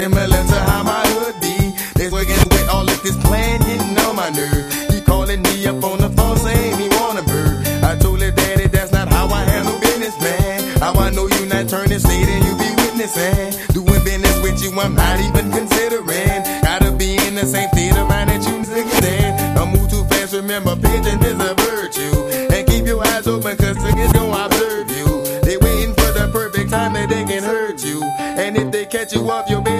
Similar to how my hood be. They working with all of this plan, getting on my nerve. He calling me up on the phone saying he want a bird. I told her, daddy, that's not how I handle business, man. How I know you not turning state and you be witnessing. Doing business with you, I'm not even considering. Gotta be in the same state of mind that you niggas in. Don't move too fast, remember pigeon is a virtue. And keep your eyes open, cause niggas gon' observe you. They waiting for the perfect time that they can hurt you. And if they catch you off your